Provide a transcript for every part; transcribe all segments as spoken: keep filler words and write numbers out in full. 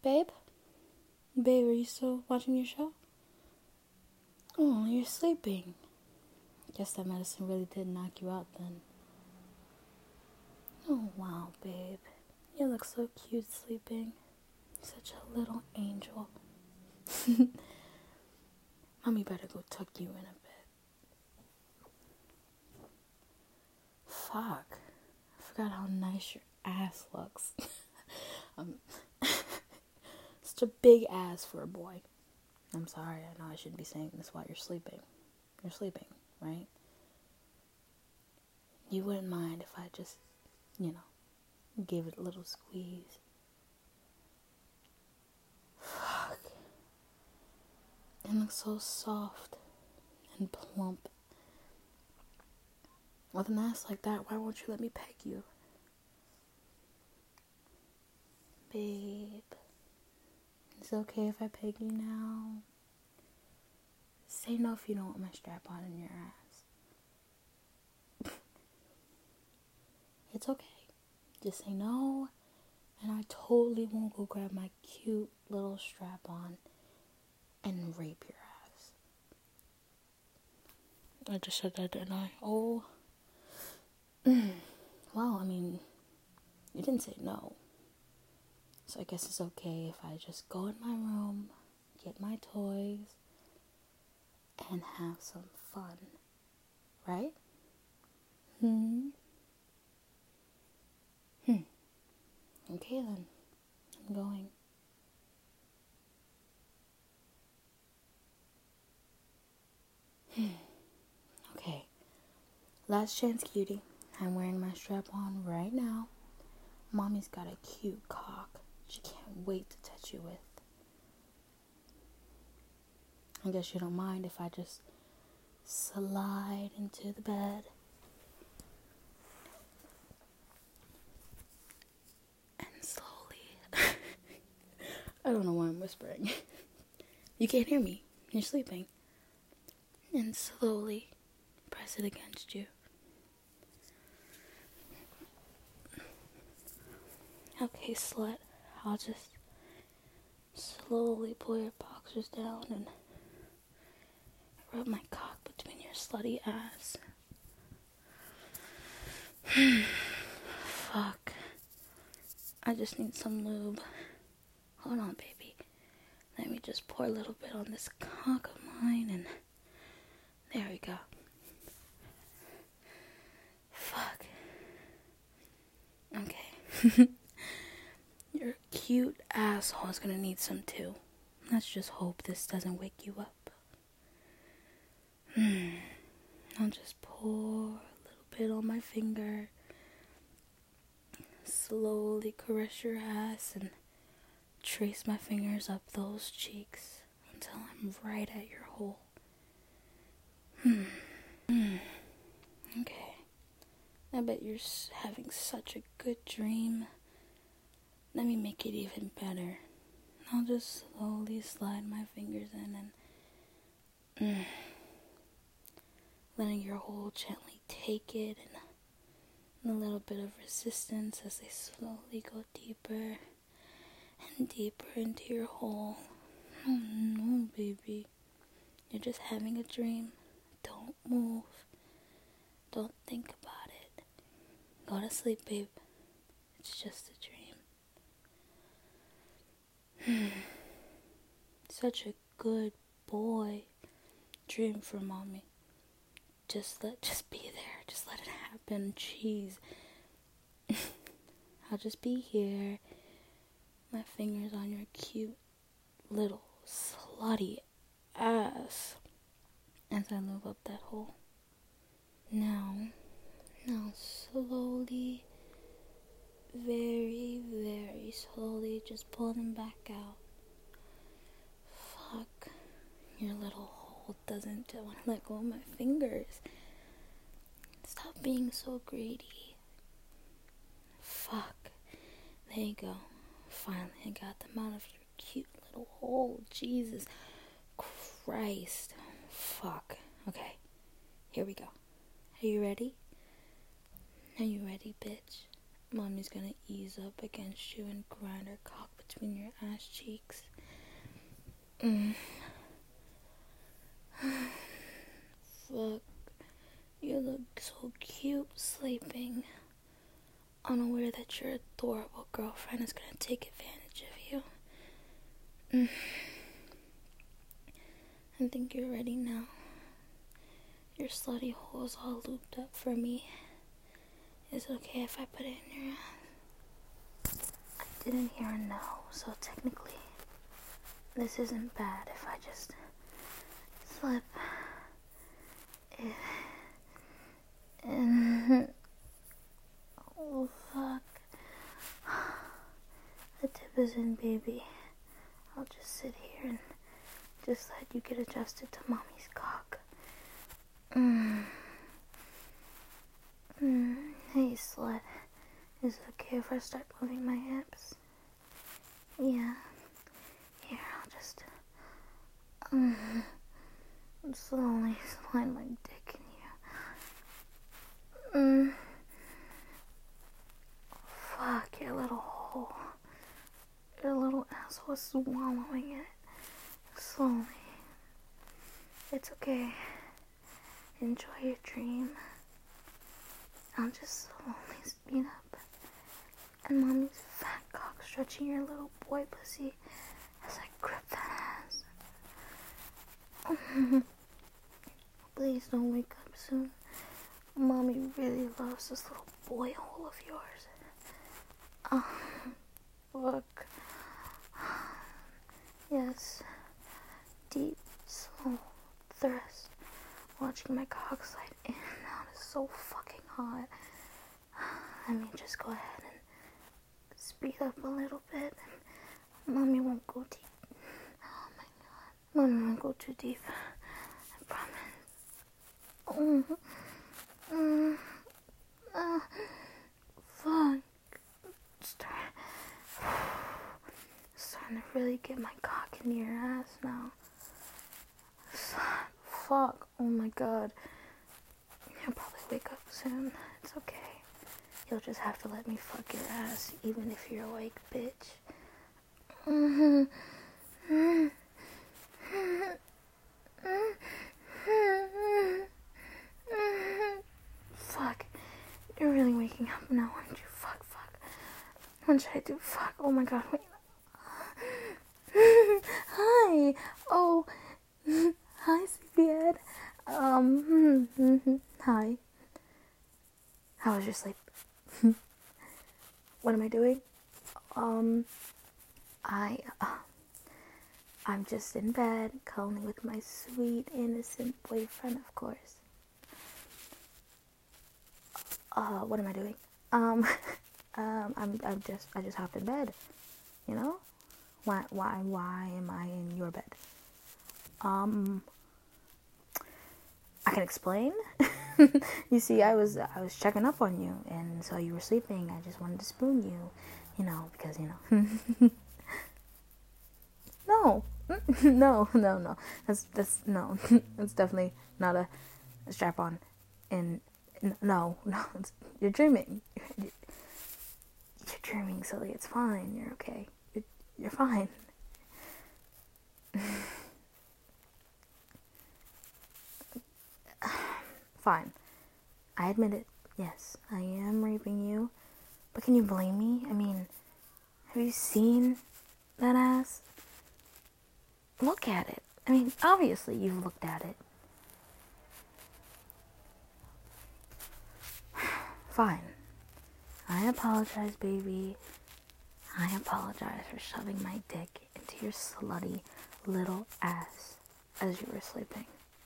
Babe? Babe, are you still watching your show? Oh, you're sleeping. Guess that medicine really did knock you out then. Oh, wow, babe. You look so cute sleeping. Such a little angel. Mommy better go tuck you in a bit. Fuck. I forgot how nice your ass looks. um, such a big ass for a boy. I'm sorry, I know I shouldn't be saying this while you're sleeping. You're sleeping, right? You wouldn't mind if I just, you know, gave it a little squeeze. Fuck. It looks so soft and plump. With an ass like that, why won't you let me peg you? Babe, is it okay if I peg you now? Say no if you don't want my strap on in your ass. It's okay. Just say no, and I totally won't go grab my cute little strap on and rape your ass. I just said that, didn't I? Oh. Well, I mean, you didn't say no. So I guess it's okay if I just go in my room, get my toys, and have some fun. Right? Hmm? Hmm. Okay then. I'm going. Okay. Last chance, cutie. I'm wearing my strap on right now. Mommy's got a cute cock she can't wait to touch you with. I guess you don't mind if I just slide into the bed and slowly I don't know why I'm whispering. You can't hear me. You're sleeping. And slowly press it against you. Okay, slut. I'll just slowly pull your boxers down and rub my cock between your slutty ass. Fuck. I just need some lube. Hold on, baby. Let me just pour a little bit on this cock of mine and there we go. Fuck. Okay. Your cute asshole is gonna need some too. Let's just hope this doesn't wake you up. Hmm. I'll just pour a little bit on my finger. Slowly caress your ass and trace my fingers up those cheeks until I'm right at your hole. Hmm. Hmm. Okay. I bet you're having such a good dream. Let me make it even better. I'll just slowly slide my fingers in and mm, letting your hole gently take it and a little bit of resistance as they slowly go deeper and deeper into your hole. Oh no, baby. You're just having a dream. Don't move. Don't think about it. Go to sleep, babe. It's just a dream. Such a good boy. Dream for mommy. Just let, just be there. Just let it happen. Jeez. I'll just be here. My fingers on your cute little slutty ass as I lube up that hole. Now, now slowly, very, very slowly, just pull them back out. Fuck, your little hole doesn't want to let go of my fingers. Stop being so greedy. Fuck, there you go. Finally, I got them out of your cute little hole. Jesus Christ. Fuck. Okay, here we go. Are you ready? Are you ready, bitch? Mommy's gonna ease up against you and grind her cock between your ass cheeks. Mm. Fuck. You look so cute sleeping, unaware that your adorable girlfriend is gonna take advantage of you. Mm. I think you're ready now. Your slutty hole is all looped up for me. Is it okay if I put it in your ass? I didn't hear a no, so technically, this isn't bad if I just slip it in. Oh, fuck. The tip is in, baby. I'll just sit here and just let you get adjusted to mommy's cock. Mm. Mm. Hey, slut. Is it okay if I start moving my hips? Yeah. Here, I'll just um, slowly slide my dick in you. Mm. Fuck, your little hole. Your little asshole is swallowing it. Slowly. It's okay. Enjoy your dream. I'll just slowly speed up. And mommy's fat cock stretching your little boy pussy as I grip that ass. Please don't wake up soon. Mommy really loves this little boy hole of yours. Oh, look. Yes. Deep, slow thrust. Watching my cock slide in and out is so fucking hot. Let me just go ahead and speed up a little bit. Mommy won't go deep. Oh my god. Mommy won't go too deep. I promise. Mm. Mm. Uh, fuck. Start. Starting to really get my cock in your ass now. Fuck. Oh my god. You'll probably wake up soon. It's okay. You'll just have to let me fuck your ass, even if you're awake, bitch. Mm-hmm. Mm-hmm. Fuck. You're really waking up now, aren't you? Fuck, fuck. What should I do? Fuck. Oh my god. Wait. Hi. Oh. Hi, sleepyhead. Um. Hi. How was your sleep? What am I doing? Um. I. Uh, I'm just in bed, cuddling with my sweet, innocent boyfriend, of course. Uh, what am I doing? Um, um, I'm, I'm just, I just hopped in bed, you know? Why, why, why am I in your bed? Um, I can explain. You see, I was, I was checking up on you, and so you were sleeping. I just wanted to spoon you, you know, because, you know. No, no, no, no. That's, that's, no. That's definitely not a, a strap on. And, no, no, it's, you're dreaming. You're, you're dreaming, silly. It's fine. You're okay. You're, you're fine. Fine. I admit it. Yes, I am raping you. But can you blame me? I mean, have you seen that ass? Look at it. I mean, obviously you've looked at it. Fine. I apologize, baby. I apologize for shoving my dick into your slutty little ass as you were sleeping.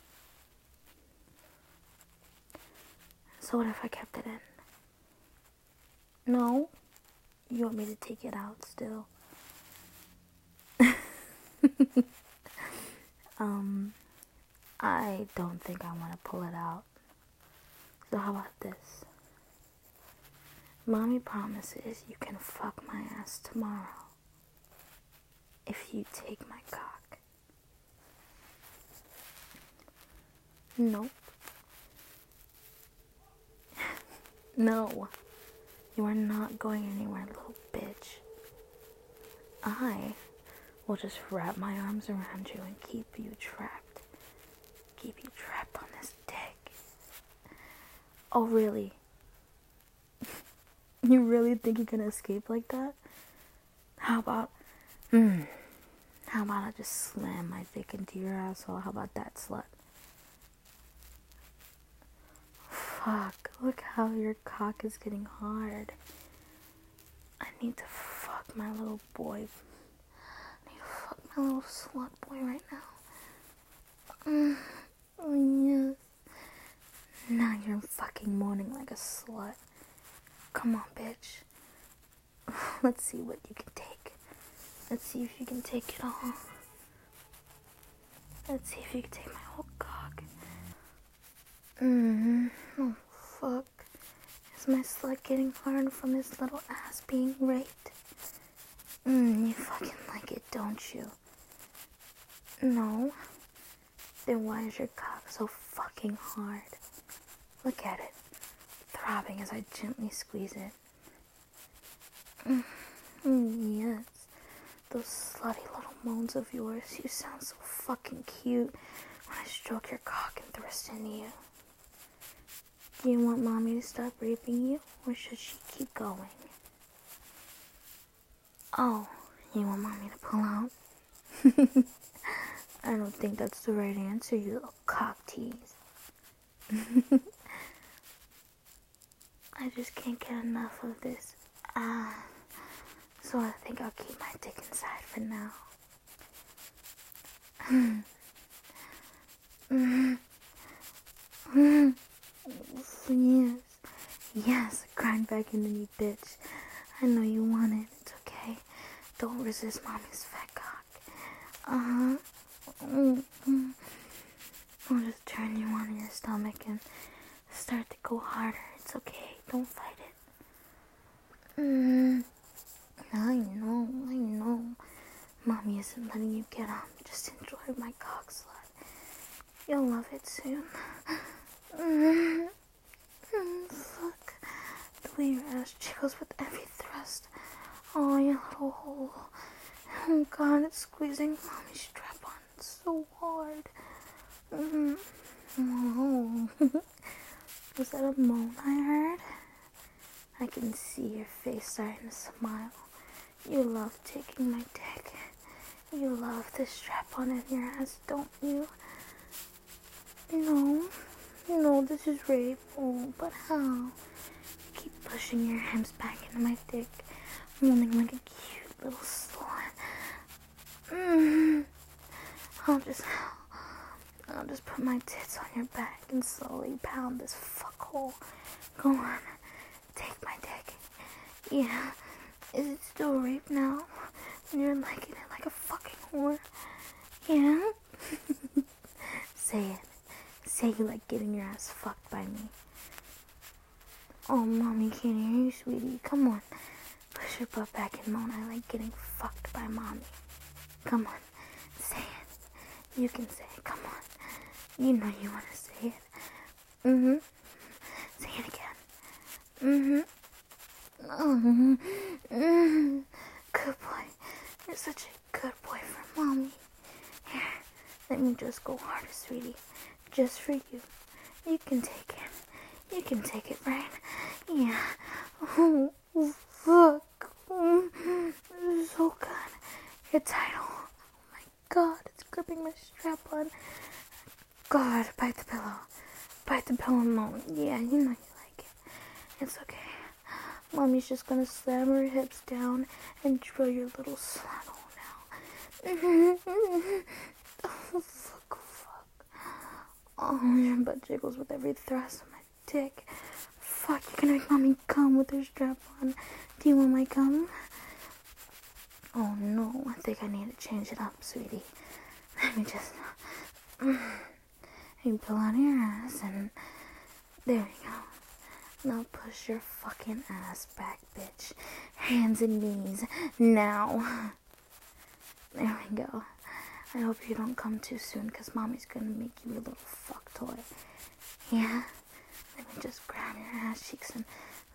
So what if I kept it in? No? You want me to take it out still? um, I don't think I want to pull it out. So how about this? Mommy promises you can fuck my ass tomorrow if you take my cock. Nope. No. You are not going anywhere, little bitch. I will just wrap my arms around you and keep you trapped. Keep you trapped on this dick. Oh, really? You really think you can escape like that? How about, hmm, how about I just slam my dick into your asshole? How about that, slut? Fuck, look how your cock is getting hard. I need to fuck my little boy. I need to fuck my little slut boy right now. Mm, oh, yes. Now you're fucking moaning like a slut. Come on, bitch. Let's see what you can take. Let's see if you can take it all. Let's see if you can take my whole cock. Mm-hmm. Oh, fuck. Is my slut getting hard from his little ass being raped? Mm, you fucking like it, don't you? No? Then why is your cock so fucking hard? Look at it. Throbbing as I gently squeeze it. Mm, mm, yes. Those slutty little moans of yours. You sound so fucking cute when I stroke your cock and thrust into you. Do you want mommy to stop raping you, or should she keep going? Oh, you want mommy to pull out? I don't think that's the right answer, you little cock tease. I just can't get enough of this. Ah, so I think I'll keep my dick inside for now. Yes, yes, grind back into me, bitch. I know you want it. It's okay. Don't resist mommy's fat cock. Uh huh. I'll just turn you on your stomach and start to go harder. It's okay. Don't fight it. Mm, I know, I know. Mommy isn't letting you get up. Just enjoy my cock slut. You'll love it soon. Mm, mm, fuck. The way your ass jiggles with every thrust. Oh, your little hole. Oh god, it's squeezing mommy's strap on so hard. Mm. Oh. Was that a moan I heard? I can see your face starting to smile. You love taking my dick. You love the strap on in your ass, don't you? No. No, this is rape. Oh, but how? Keep pushing your hips back into my dick, moaning like a cute little slut. Mm. I'll just, I'll just put my tits on your back and slowly pound this fuckhole. Go on, take my dick. Yeah, is it still rape now? When you're liking it like a fucking whore? Yeah? Say it. Say you like getting your ass fucked by me. Oh, mommy can't hear you, sweetie. Come on. Push your butt back and moan. I like getting fucked by mommy. Come on. Say it. You can say it. Come on. You know you want to say it. Mm-hmm. Say it again. Mm-hmm. Mm-hmm. Mm-hmm. Good boy. You're such a good boy for mommy. Here. Let me just go harder, sweetie. Just for you. You can take it. You can take it, right? Yeah. Oh, fuck. Mm, so good. You're tight. Oh my god, it's gripping my strap on. God, bite the pillow. Bite the pillow and moan. Yeah, you know you like it. It's okay. Mommy's just gonna slam her hips down and drill your little slut hole now. Oh, fuck, fuck. Oh, your butt jiggles with every thrust of my dick. Fuck, you can make mommy come with her strap on. Do you want my cum? Oh no, I think I need to change it up, sweetie. Let me just... You pull out your ass and... There we go. Now push your fucking ass back, bitch. Hands and knees. Now. There we go. I hope you don't come too soon, because mommy's gonna make you a little fuck toy. Yeah? Let me just grab your ass cheeks and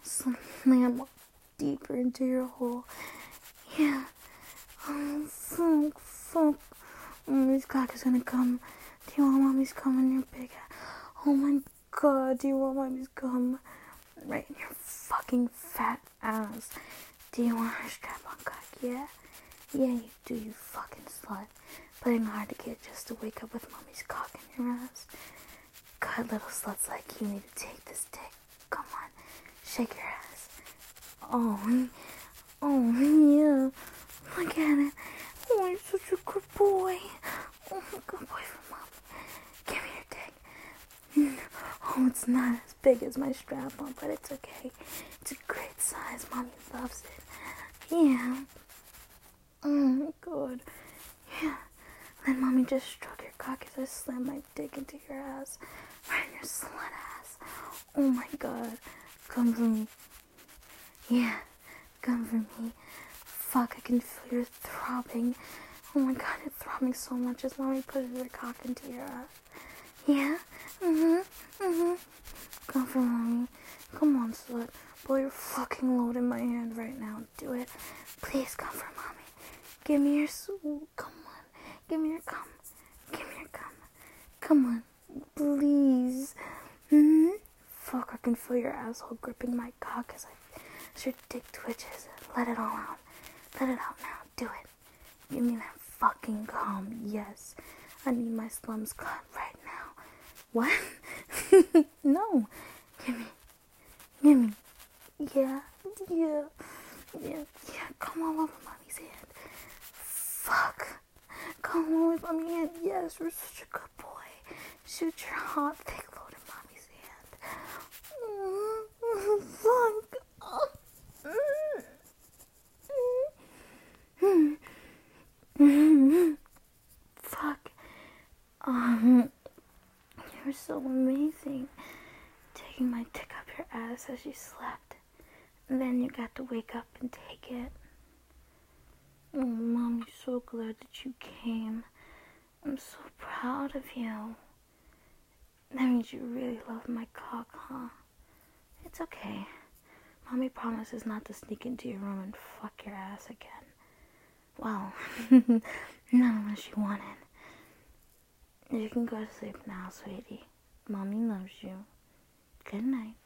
slam deeper into your hole. Yeah. Oh, fuck, fuck. Mommy's cock is gonna come. Do you want mommy's cum in your big ass? Oh my god, do you want mommy's cum right in your fucking fat ass? Do you want her strap-on cock? Yeah? Yeah, you do, you fucking slut. Playing hard to get just to wake up with mommy's cock in your ass. God, little sluts like you need to take this dick. Come on, shake your ass. Oh, oh, yeah. Look at it. Oh, you're such a good boy. Oh, good boy for mom. Give me your dick. Oh, it's not as big as my strap-on, but it's okay. It's a great size. Mommy loves it. Yeah. Oh, good. Yeah. Then mommy just stroke your cock as I slam my dick into your ass. Right in your slut ass. Oh my god. Come for me. Yeah. Come for me. Fuck, I can feel your throbbing. Oh my god, it's throbbing so much as mommy pushes her cock into your ass. Yeah? Mm-hmm. Mm-hmm. Come for mommy. Come on, slut. Blow your fucking load in my hand right now. Do it. Please come for mommy. Give me your swoop. Come on. Give me your cum. Give me your cum. Come on. Please. Mm-hmm. Fuck, I can feel your asshole gripping my cock as, I, as your dick twitches. Let it all out. Let it out now. Do it. Give me that fucking cum. Yes. I need my slums cut right now. What? No. Give me. Give me. Yeah. Yeah. Yeah. Yeah. Come all over mommy's hand. Fuck. Come on with mommy hand. Yes, you're such a good boy. Shoot your hot, thick load in mommy's hand. Mm, fuck. Oh. Mm. Mm. Fuck. Um, you're so amazing. Taking my dick up your ass as you slept. And then you got to wake up and take it. Oh, Mom, I'm so glad that you came. I'm so proud of you. That means you really love my cock, huh? It's okay. Mommy promises not to sneak into your room and fuck your ass again. Well, not unless you want it. You can go to sleep now, sweetie. Mommy loves you. Good night.